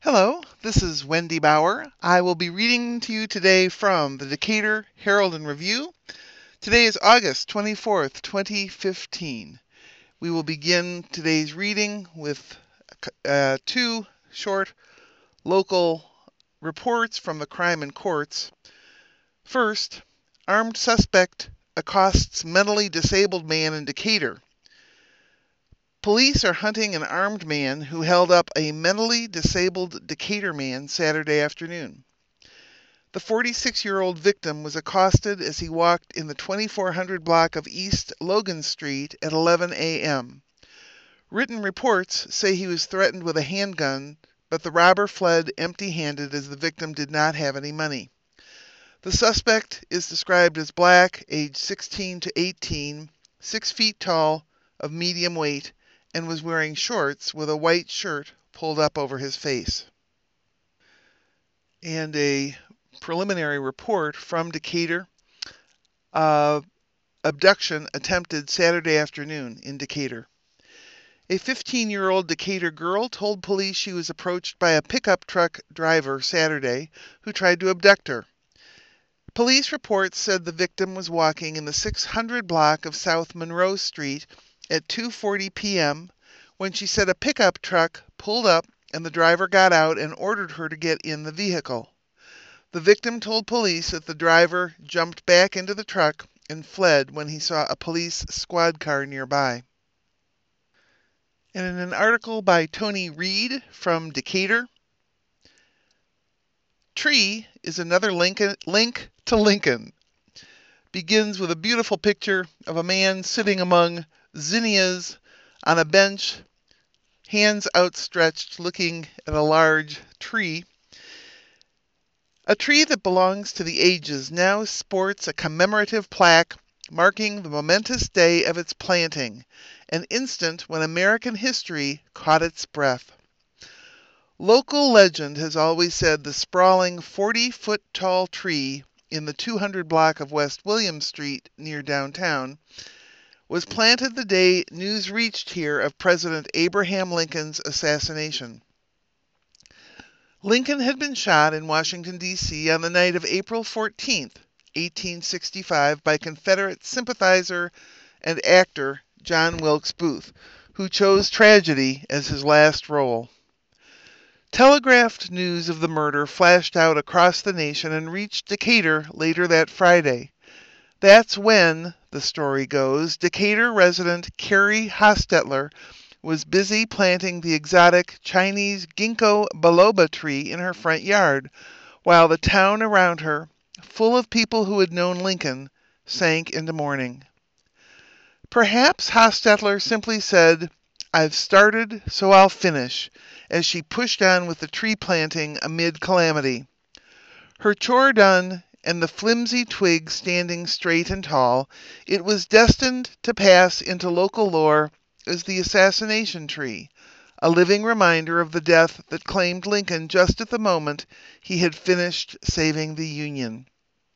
Hello, this is Wendy Bauer. I will be reading to you today from the Decatur Herald and Review. Today is August 24th, 2015. We will begin today's reading with two short local reports from the crime and courts. First, armed suspect accosts mentally disabled man in Decatur. Police are hunting an armed man who held up a mentally disabled Decatur man Saturday afternoon. The 46-year-old victim was accosted as he walked in the 2400 block of East Logan Street at 11 a.m. Written reports say he was threatened with a handgun, but the robber fled empty-handed as the victim did not have any money. The suspect is described as black, age 16 to 18, 6 feet tall, of medium weight, and was wearing shorts with a white shirt pulled up over his face. And a preliminary report from Decatur. Abduction attempted Saturday afternoon in Decatur. A 15-year-old Decatur girl told police she was approached by a pickup truck driver Saturday who tried to abduct her. Police reports said the victim was walking in the 600 block of South Monroe Street at 2:40 p.m. when she said a pickup truck pulled up and the driver got out and ordered her to get in the vehicle. The victim told police that the driver jumped back into the truck and fled when he saw a police squad car nearby. And in an article by Tony Reed from Decatur, Tree is another link to Lincoln. Begins with a beautiful picture of a man sitting among zinnias on a bench, hands outstretched, looking at a large tree. A tree that belongs to the ages now sports a commemorative plaque marking the momentous day of its planting, an instant when American history caught its breath. Local legend has always said the sprawling 40-foot-tall tree in the 200 block of West William Street near downtown was planted the day news reached here of President Abraham Lincoln's assassination. Lincoln had been shot in Washington, D.C. on the night of April 14, 1865, by Confederate sympathizer and actor John Wilkes Booth, who chose tragedy as his last role. Telegraphed news of the murder flashed out across the nation and reached Decatur later that Friday. That's when, the story goes, Decatur resident Carrie Hostetler was busy planting the exotic Chinese ginkgo biloba tree in her front yard, while the town around her, full of people who had known Lincoln, sank into mourning. Perhaps Hostetler simply said, "I've started, so I'll finish," as she pushed on with the tree planting amid calamity. Her chore done, and the flimsy twig standing straight and tall, it was destined to pass into local lore as the assassination tree, a living reminder of the death that claimed Lincoln just at the moment he had finished saving the Union.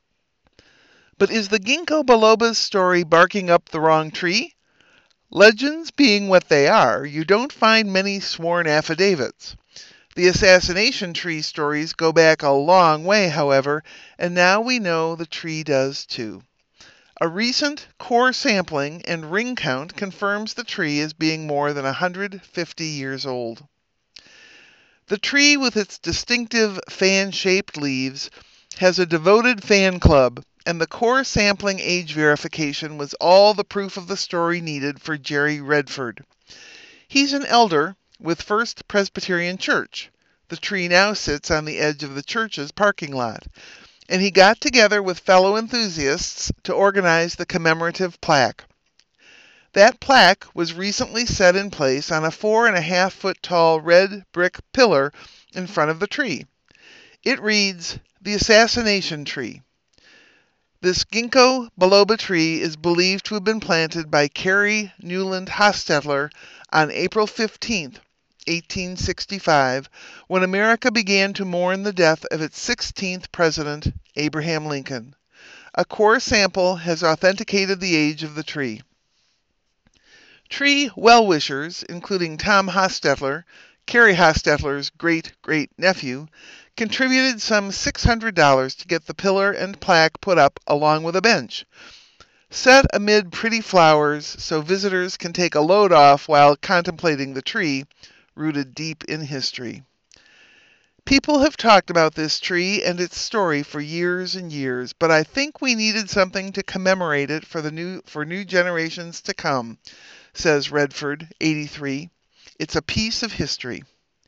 But is the ginkgo biloba's story barking up the wrong tree? Legends being what they are, you don't find many sworn affidavits. The assassination tree stories go back a long way, however, and now we know the tree does too. A recent core sampling and ring count confirms the tree as being more than 150 years old. The tree, with its distinctive fan-shaped leaves, has a devoted fan club, and the core sampling age verification was all the proof of the story needed for Jerry Redford. He's an elder with First Presbyterian Church. The tree now sits on the edge of the church's parking lot, and he got together with fellow enthusiasts to organize the commemorative plaque. That plaque was recently set in place on a 4.5-foot-tall red brick pillar in front of the tree. It reads, "The Assassination Tree." This ginkgo biloba tree is believed to have been planted by Carrie Newland Hostetler on April 15, 1865, when America began to mourn the death of its 16th president, Abraham Lincoln. A core sample has authenticated the age of the tree. Tree well-wishers, including Tom Hostetler, Carrie Hostetler's great-great-nephew, contributed some $600 to get the pillar and plaque put up along with a bench, set amid pretty flowers so visitors can take a load off while contemplating the tree, rooted deep in history. People have talked about this tree and its story for years and years, but I think we needed something to commemorate it for new generations to come, says Redford, 83. It's a piece of history.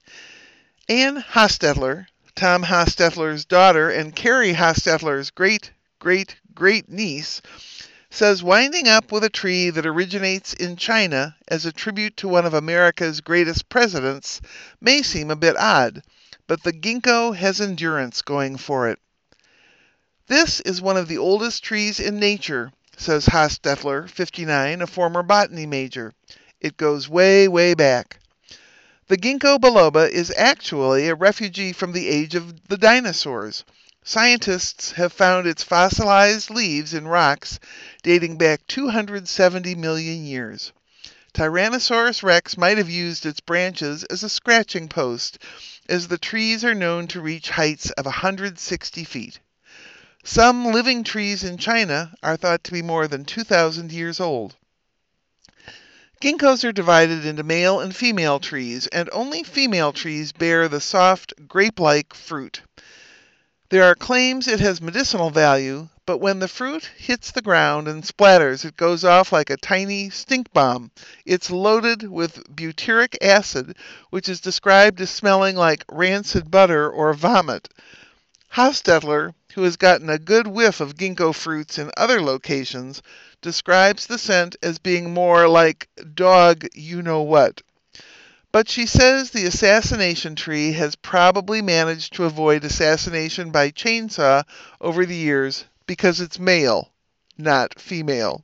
Anne Hostetler, Tom Hostetler's daughter and Carrie Hostetler's great-great-great-niece, says winding up with a tree that originates in China as a tribute to one of America's greatest presidents may seem a bit odd, but the ginkgo has endurance going for it. This is one of the oldest trees in nature, says Hostetler, 59, a former botany major. It goes way, way back. The ginkgo biloba is actually a refugee from the age of the dinosaurs. Scientists have found its fossilized leaves in rocks dating back 270 million years. Tyrannosaurus rex might have used its branches as a scratching post, as the trees are known to reach heights of 160 feet. Some living trees in China are thought to be more than 2,000 years old. Ginkgos are divided into male and female trees, and only female trees bear the soft, grape-like fruit. There are claims it has medicinal value, but when the fruit hits the ground and splatters, it goes off like a tiny stink bomb. It's loaded with butyric acid, which is described as smelling like rancid butter or vomit. Hostetler, who has gotten a good whiff of ginkgo fruits in other locations, describes the scent as being more like dog you-know-what. But she says the assassination tree has probably managed to avoid assassination by chainsaw over the years because it's male, not female.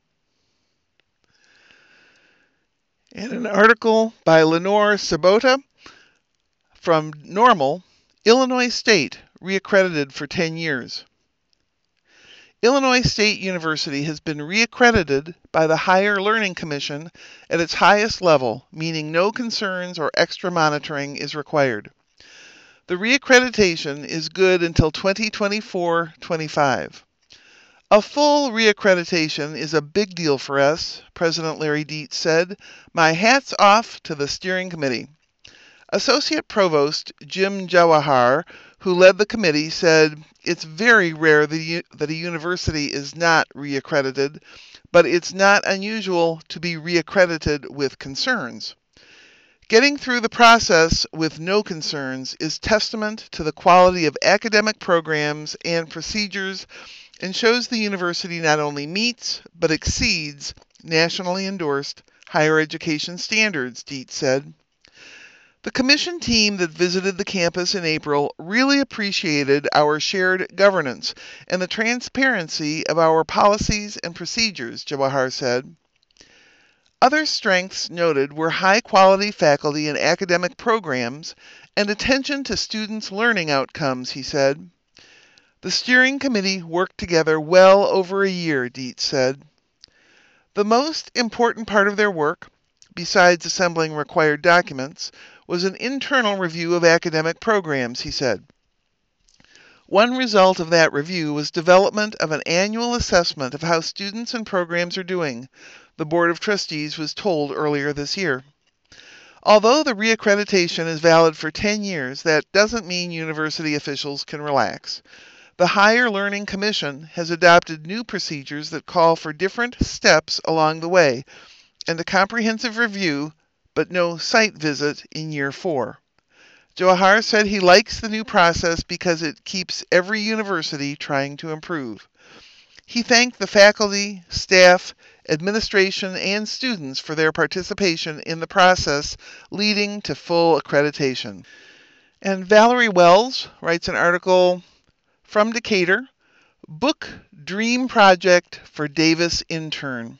And an article by Lenore Sabota from Normal, Illinois State, reaccredited for 10 years. Illinois State University has been reaccredited by the Higher Learning Commission at its highest level, meaning no concerns or extra monitoring is required. The reaccreditation is good until 2024-25. A full reaccreditation is a big deal for us, President Larry Dietz said. My hat's off to the steering committee. Associate Provost Jim Jawahar, who led the committee, said, it's very rare that a university is not reaccredited, but it's not unusual to be reaccredited with concerns. Getting through the process with no concerns is testament to the quality of academic programs and procedures and shows the university not only meets, but exceeds nationally endorsed higher education standards, Dietz said. The commission team that visited the campus in April really appreciated our shared governance and the transparency of our policies and procedures, Jawahar said. Other strengths noted were high-quality faculty and academic programs and attention to students' learning outcomes, he said. The steering committee worked together well over a year, Dietz said. The most important part of their work, besides assembling required documents, was an internal review of academic programs, he said. One result of that review was development of an annual assessment of how students and programs are doing, the Board of Trustees was told earlier this year. Although the reaccreditation is valid for 10 years, that doesn't mean university officials can relax. The Higher Learning Commission has adopted new procedures that call for different steps along the way, and a comprehensive review, but no site visit in year 4. Jawahar said he likes the new process because it keeps every university trying to improve. He thanked the faculty, staff, administration, and students for their participation in the process leading to full accreditation. And Valerie Wells writes an article from Decatur, Book Dream Project for Davis Intern.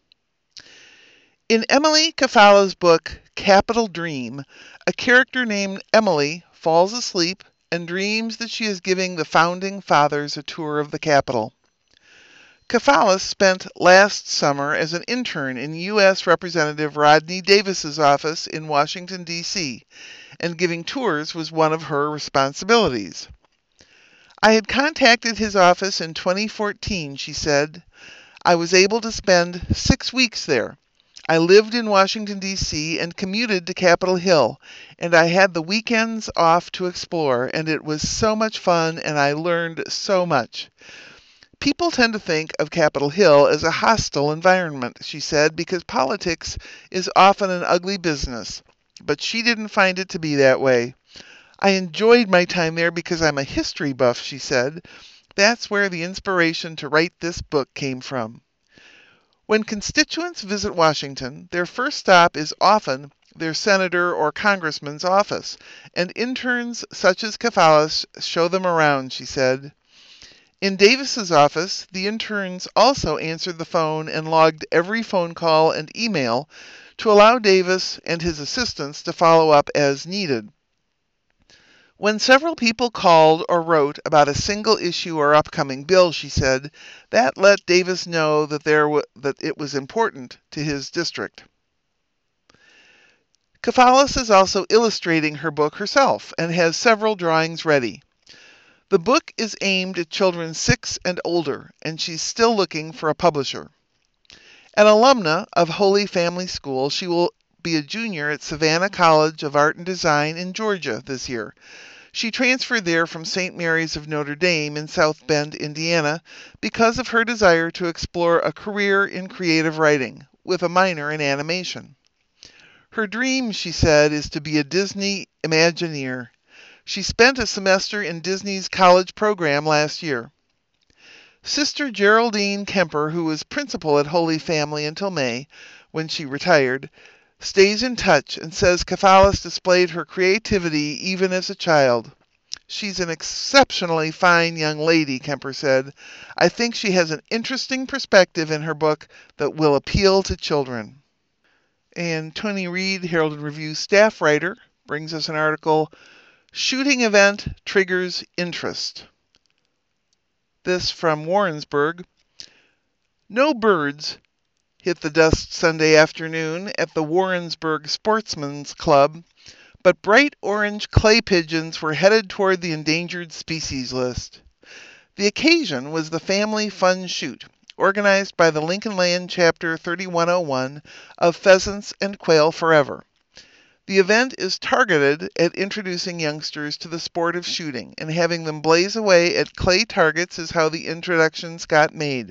In Emily Kafala's book, Capital Dream, a character named Emily falls asleep and dreams that she is giving the founding fathers a tour of the Capitol. Kafalis spent last summer as an intern in U.S. Representative Rodney Davis's office in Washington, D.C., and giving tours was one of her responsibilities. I had contacted his office in 2014, she said. I was able to spend 6 weeks there. I lived in Washington, D.C. and commuted to Capitol Hill, and I had the weekends off to explore, and it was so much fun, and I learned so much. People tend to think of Capitol Hill as a hostile environment, she said, because politics is often an ugly business, but she didn't find it to be that way. I enjoyed my time there because I'm a history buff, she said. That's where the inspiration to write this book came from. When constituents visit Washington, their first stop is often their senator or congressman's office, and interns such as Kafalis show them around, she said. In Davis's office, the interns also answered the phone and logged every phone call and email to allow Davis and his assistants to follow up as needed. When several people called or wrote about a single issue or upcoming bill, she said, that let Davis know that it was important to his district. Kafalis is also illustrating her book herself and has several drawings ready. The book is aimed at children 6 and older, and she's still looking for a publisher. An alumna of Holy Family School, she will be a junior at Savannah College of Art and Design in Georgia this year. She transferred there from St. Mary's of Notre Dame in South Bend, Indiana, because of her desire to explore a career in creative writing, with a minor in animation. Her dream, she said, is to be a Disney Imagineer. She spent a semester in Disney's college program last year. Sister Geraldine Kemper, who was principal at Holy Family until May, when she retired, stays in touch and says Kafalis displayed her creativity even as a child. She's an exceptionally fine young lady, Kemper said. I think she has an interesting perspective in her book that will appeal to children. And Tony Reed, Herald and Review staff writer, brings us an article, Shooting Event Triggers Interest. This from Warrensburg. No birds hit the dust Sunday afternoon at the Warrensburg Sportsman's Club, but bright orange clay pigeons were headed toward the endangered species list. The occasion was the Family Fun Shoot, organized by the Lincoln Land Chapter 3101 of Pheasants and Quail Forever. The event is targeted at introducing youngsters to the sport of shooting, and having them blaze away at clay targets is how the introductions got made.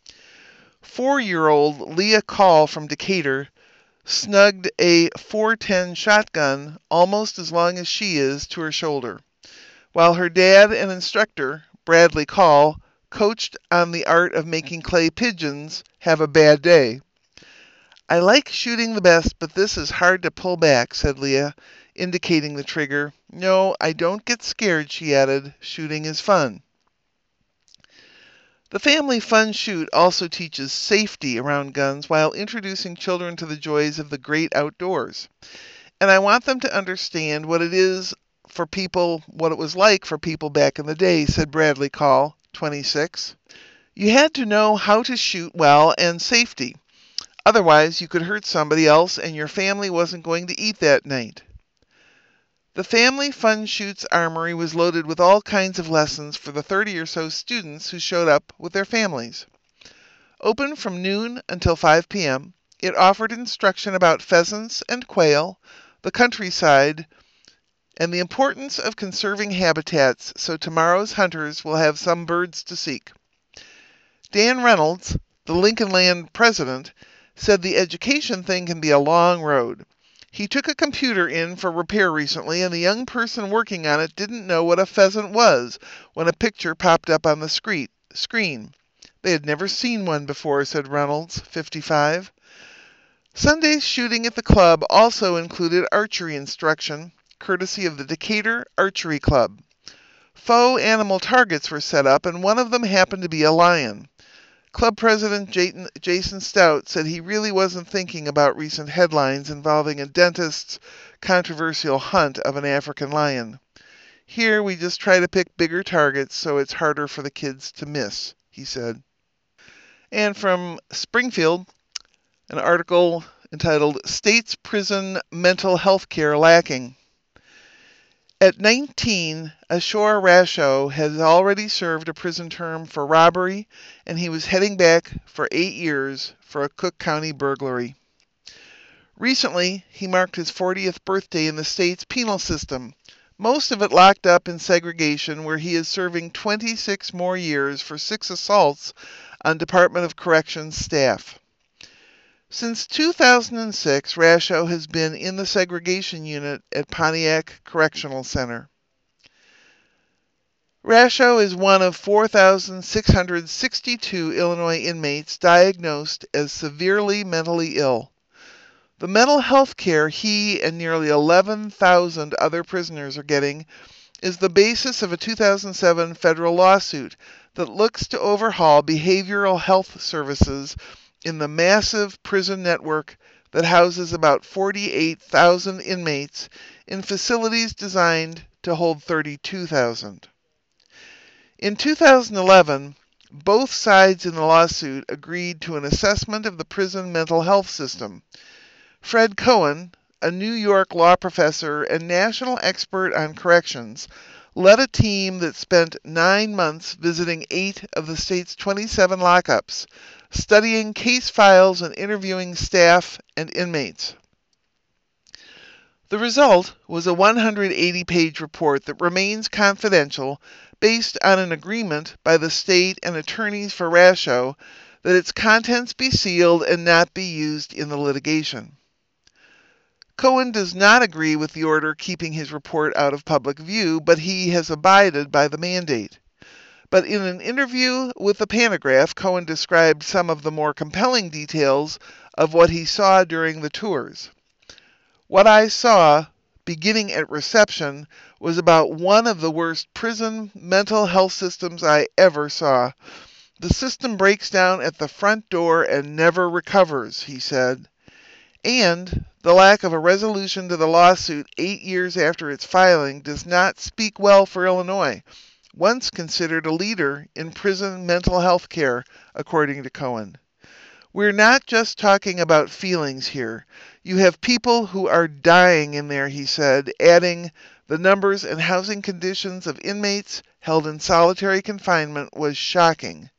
4-year-old Leah Call from Decatur snugged a .410 shotgun almost as long as she is to her shoulder, while her dad and instructor, Bradley Call, coached on the art of making clay pigeons have a bad day. I like shooting the best, but this is hard to pull back, said Leah, indicating the trigger. No, I don't get scared, she added. Shooting is fun. The Family Fun Shoot also teaches safety around guns while introducing children to the joys of the great outdoors. And I want them to understand what it was like for people back in the day, said Bradley Call, 26. You had to know how to shoot well and safety. Otherwise, you could hurt somebody else and your family wasn't going to eat that night. The Family Fun Shoot's armory was loaded with all kinds of lessons for the 30 or so students who showed up with their families. Open from noon until 5 p.m., it offered instruction about pheasants and quail, the countryside, and the importance of conserving habitats so tomorrow's hunters will have some birds to seek. Dan Reynolds, the Lincoln Land president, said the education thing can be a long road. He took a computer in for repair recently, and the young person working on it didn't know what a pheasant was when a picture popped up on the screen. They had never seen one before, said Reynolds, 55. Sunday's shooting at the club also included archery instruction, courtesy of the Decatur Archery Club. Faux animal targets were set up, and one of them happened to be a lion. Club President Jason Stout said he really wasn't thinking about recent headlines involving a dentist's controversial hunt of an African lion. Here we just try to pick bigger targets so it's harder for the kids to miss, he said. And from Springfield, an article entitled State's Prison Mental Health Care Lacking. At 19, Ashore Rasho has already served a prison term for robbery, and he was heading back for 8 years for a Cook County burglary. Recently, he marked his 40th birthday in the state's penal system, most of it locked up in segregation, where he is serving 26 more years for 6 assaults on Department of Corrections staff. Since 2006, Rasho has been in the segregation unit at Pontiac Correctional Center. Rasho is one of 4,662 Illinois inmates diagnosed as severely mentally ill. The mental health care he and nearly 11,000 other prisoners are getting is the basis of a 2007 federal lawsuit that looks to overhaul behavioral health services in the massive prison network that houses about 48,000 inmates in facilities designed to hold 32,000. In 2011, both sides in the lawsuit agreed to an assessment of the prison mental health system. Fred Cohen, a New York law professor and national expert on corrections, led a team that spent 9 months visiting 8 of the state's 27 lockups, studying case files and interviewing staff and inmates. The result was a 180-page report that remains confidential, based on an agreement by the state and attorneys for Rasho that its contents be sealed and not be used in the litigation. Cohen does not agree with the order keeping his report out of public view, but he has abided by the mandate. But in an interview with the Pantagraph, Cohen described some of the more compelling details of what he saw during the tours. What I saw, beginning at reception, was about one of the worst prison mental health systems I ever saw. The system breaks down at the front door and never recovers, he said. And the lack of a resolution to the lawsuit 8 years after its filing does not speak well for Illinois, once considered a leader in prison mental health care, according to Cohen. We're not just talking about feelings here. You have people who are dying in there, he said, adding, the numbers and housing conditions of inmates held in solitary confinement was shocking.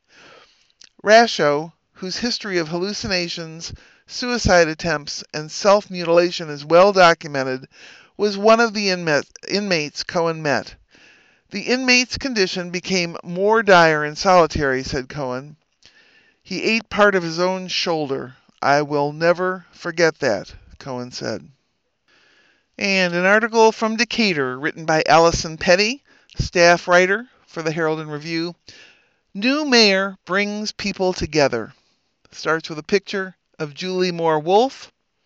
Rasho, whose history of hallucinations, suicide attempts, and self-mutilation is well documented, was one of the inmates Cohen met. The inmate's condition became more dire in solitary, said Cohen. He ate part of his own shoulder. I will never forget that, Cohen said. And an article from Decatur written by Allison Petty, staff writer for the Herald and Review. New mayor brings people together. Starts with a picture of Julie Moore Wolfe.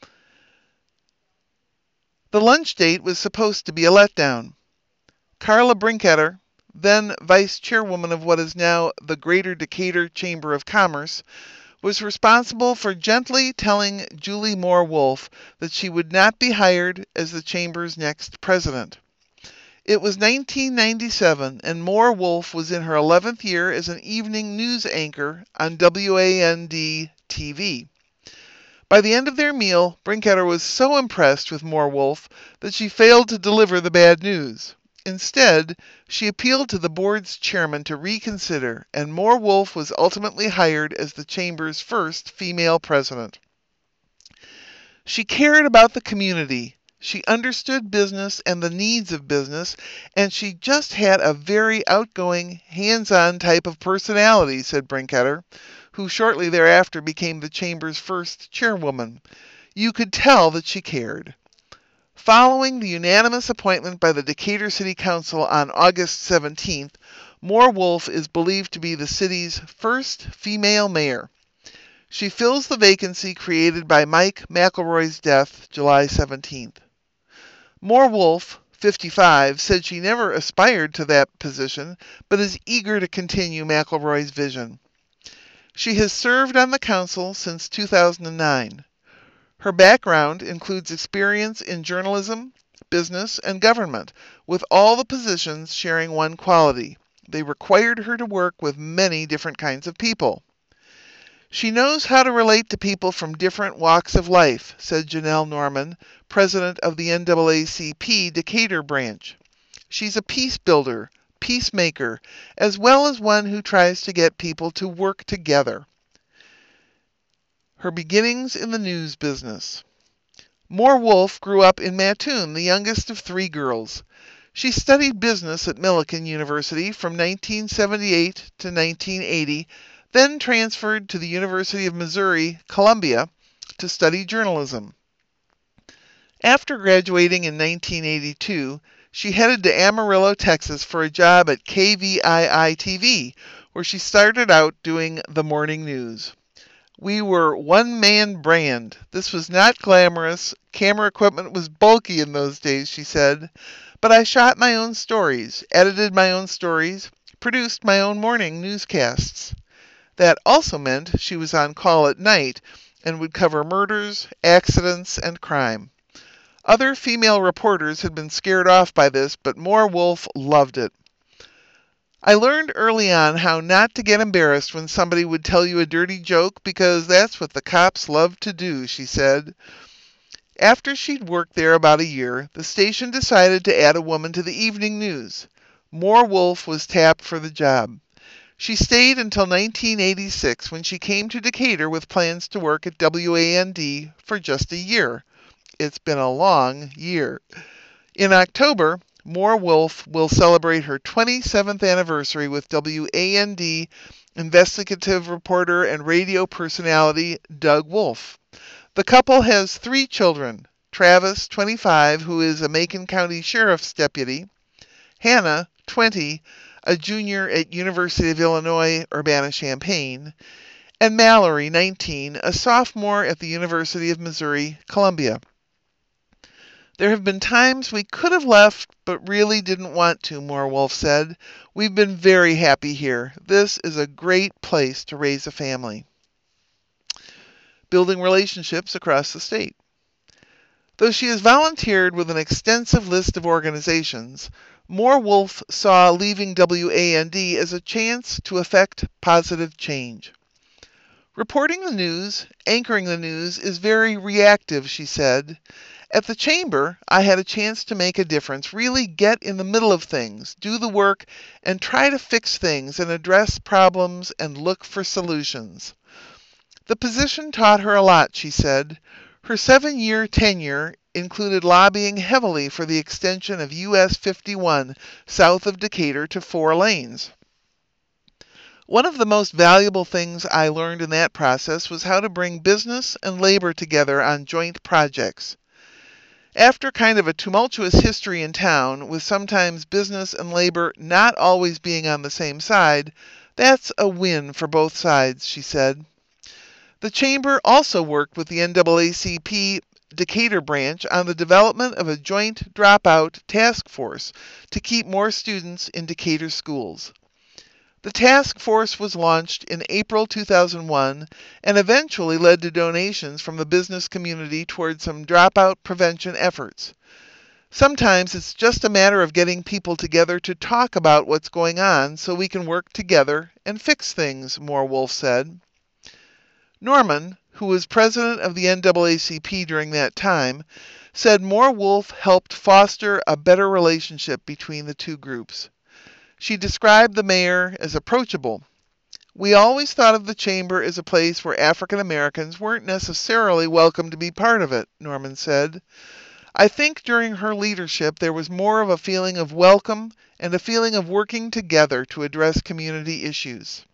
The lunch date was supposed to be a letdown. Carla Brinketter, then vice chairwoman of what is now the Greater Decatur Chamber of Commerce, was responsible for gently telling Julie Moore Wolfe that she would not be hired as the chamber's next president. It was 1997, and Moore Wolfe was in her 11th year as an evening news anchor on WAND-TV. By the end of their meal, Brinketter was so impressed with Moore Wolfe that she failed to deliver the bad news. Instead, she appealed to the board's chairman to reconsider, and Moore Wolfe was ultimately hired as the chamber's first female president. She cared about the community. She understood business and the needs of business, and she just had a very outgoing, hands-on type of personality, said Brinketter, who shortly thereafter became the chamber's first chairwoman. You could tell that she cared. Following the unanimous appointment by the Decatur City Council on August 17th, Moore Wolfe is believed to be the city's first female mayor. She fills the vacancy created by Mike McElroy's death July 17th. Moore Wolfe, 55, said she never aspired to that position, but is eager to continue McElroy's vision. She has served on the council since 2009. Her background includes experience in journalism, business, and government, with all the positions sharing one quality. They required her to work with many different kinds of people. She knows how to relate to people from different walks of life, said Janelle Norman, president of the NAACP Decatur branch. She's a peace builder, peacemaker, as well as one who tries to get people to work together. Her beginnings in the news business. Moore Wolf grew up in Mattoon, the youngest of 3 girls. She studied business at Millikan University from 1978 to 1980, then transferred to the University of Missouri, Columbia, to study journalism. After graduating in 1982, she headed to Amarillo, Texas for a job at KVII-TV, where she started out doing the morning news. We were one-man brand. This was not glamorous. Camera equipment was bulky in those days, she said. But I shot my own stories, edited my own stories, produced my own morning newscasts. That also meant she was on call at night and would cover murders, accidents, and crime. Other female reporters had been scared off by this, but Moore Wolf loved it. I learned early on how not to get embarrassed when somebody would tell you a dirty joke because that's what the cops love to do, she said. After she'd worked there about a year, the station decided to add a woman to the evening news. Moore Wolf was tapped for the job. She stayed until 1986 when she came to Decatur with plans to work at WAND for just a year. It's been a long year. In October, Moore Wolf will celebrate her 27th anniversary with WAND investigative reporter and radio personality Doug Wolf. The couple has 3 children, Travis, 25, who is a Macon County Sheriff's deputy, Hannah, 20, a junior at University of Illinois, Urbana-Champaign, and Mallory, 19, a sophomore at the University of Missouri, Columbia. There have been times we could have left, but really didn't want to, Moore Wolf said. We've been very happy here. This is a great place to raise a family. Building relationships across the state. Though she has volunteered with an extensive list of organizations, Moore Wolf saw leaving WAND as a chance to effect positive change. Reporting the news, anchoring the news, is very reactive, she said. At the chamber, I had a chance to make a difference, really get in the middle of things, do the work, and try to fix things and address problems and look for solutions. The position taught her a lot, she said. Her 7-year tenure included lobbying heavily for the extension of US 51 south of Decatur to 4 lanes. One of the most valuable things I learned in that process was how to bring business and labor together on joint projects. After kind of a tumultuous history in town, with sometimes business and labor not always being on the same side, that's a win for both sides, she said. The Chamber also worked with the NAACP Decatur branch on the development of a joint dropout task force to keep more students in Decatur schools. The task force was launched in April 2001 and eventually led to donations from the business community toward some dropout prevention efforts. Sometimes it's just a matter of getting people together to talk about what's going on so we can work together and fix things, Moore Wolf said. Norman, who was president of the NAACP during that time, said Moore Wolf helped foster a better relationship between the 2 groups. She described the mayor as approachable. We always thought of the chamber as a place where African Americans weren't necessarily welcome to be part of it, Norman said. I think during her leadership there was more of a feeling of welcome and a feeling of working together to address community issues.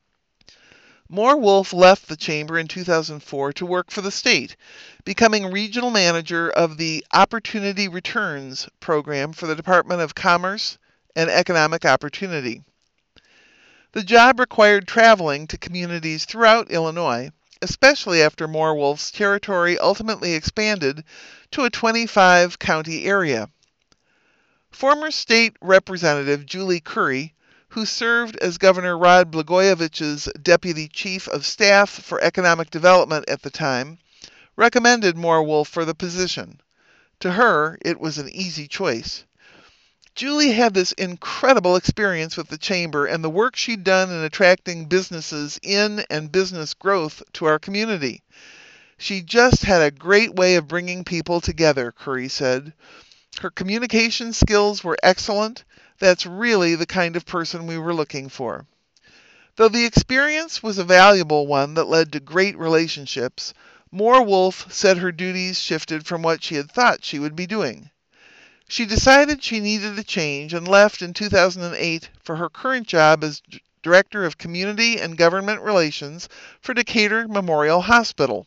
Moore Wolf left the chamber in 2004 to work for the state, becoming regional manager of the Opportunity Returns program for the Department of Commerce and Economic Opportunity. The job required traveling to communities throughout Illinois, especially after Moore Wolf's territory ultimately expanded to a 25-county area. Former state representative Julie Curry, who served as Governor Rod Blagojevich's deputy chief of staff for economic development at the time, recommended Moore Wolf for the position. To her, it was an easy choice. Julie had this incredible experience with the chamber and the work she'd done in attracting businesses in and business growth to our community. She just had a great way of bringing people together, Curry said. Her communication skills were excellent. That's really the kind of person we were looking for. Though the experience was a valuable one that led to great relationships, Moore Wolf said her duties shifted from what she had thought she would be doing. She decided she needed a change and left in 2008 for her current job as Director of Community and Government Relations for Decatur Memorial Hospital.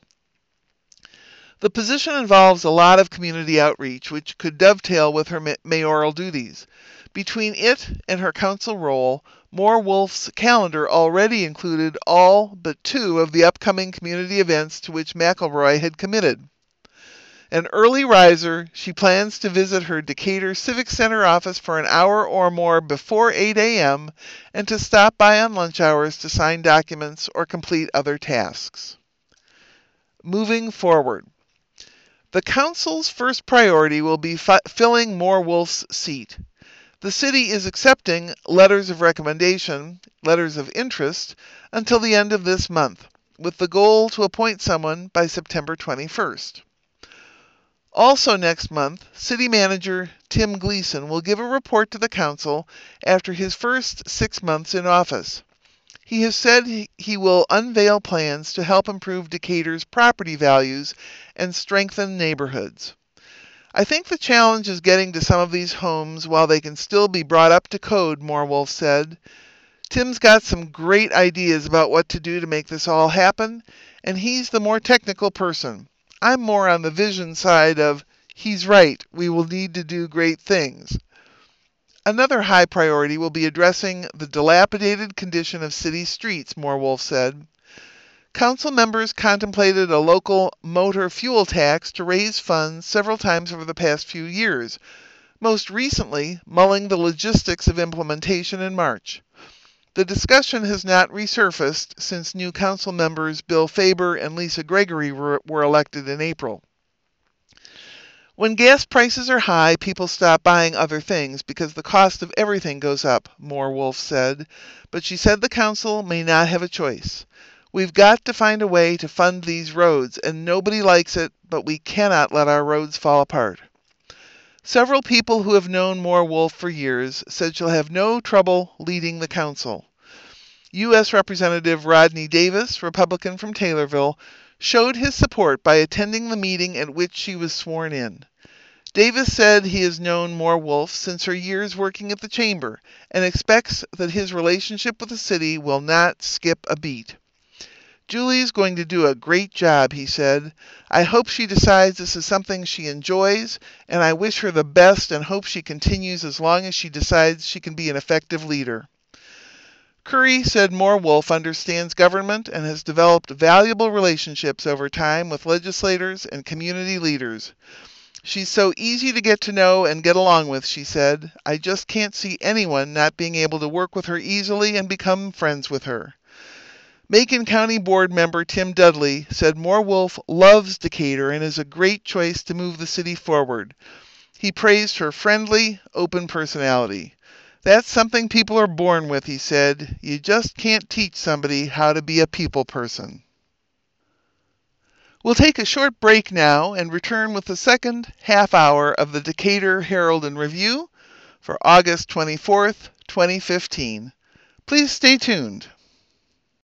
The position involves a lot of community outreach, which could dovetail with her mayoral duties. Between it and her council role, Moore Wolf's calendar already included all but 2 of the upcoming community events to which McElroy had committed. An early riser, she plans to visit her Decatur Civic Center office for an hour or more before 8 a.m. and to stop by on lunch hours to sign documents or complete other tasks. Moving forward. The council's first priority will be filling Moore Wolf's seat. The city is accepting letters of recommendation, letters of interest, until the end of this month, with the goal to appoint someone by September 21st. Also next month, City Manager Tim Gleason will give a report to the council after his first 6 months in office. He has said he will unveil plans to help improve Decatur's property values and strengthen neighborhoods. I think the challenge is getting to some of these homes while they can still be brought up to code, Moore Wolf said. Tim's got some great ideas about what to do to make this all happen, and he's the more technical person. I'm more on the vision side of, he's right, we will need to do great things. Another high priority will be addressing the dilapidated condition of city streets, Moore Wolf said. Council members contemplated a local motor fuel tax to raise funds several times over the past few years, most recently mulling the logistics of implementation in March. The discussion has not resurfaced since new council members Bill Faber and Lisa Gregory were elected in April. When gas prices are high, people stop buying other things because the cost of everything goes up, Moore Wolf said, but she said the council may not have a choice. We've got to find a way to fund these roads, and nobody likes it, but we cannot let our roads fall apart. Several people who have known Moore Wolf for years said she'll have no trouble leading the council. U.S. Representative Rodney Davis, Republican from Taylorville, showed his support by attending the meeting at which she was sworn in. Davis said he has known Moore Wolf since her years working at the chamber and expects that his relationship with the city will not skip a beat. Julie's going to do a great job, he said. I hope she decides this is something she enjoys, and I wish her the best and hope she continues as long as she decides she can be an effective leader. Curry said Moore Wolf understands government and has developed valuable relationships over time with legislators and community leaders. She's so easy to get to know and get along with, she said. I just can't see anyone not being able to work with her easily and become friends with her. Macon County Board member Tim Dudley said Moore Wolf loves Decatur and is a great choice to move the city forward. He praised her friendly, open personality. That's something people are born with, he said. You just can't teach somebody how to be a people person. We'll take a short break now and return with the second half hour of the Decatur Herald and Review for August 24th, 2015. Please stay tuned.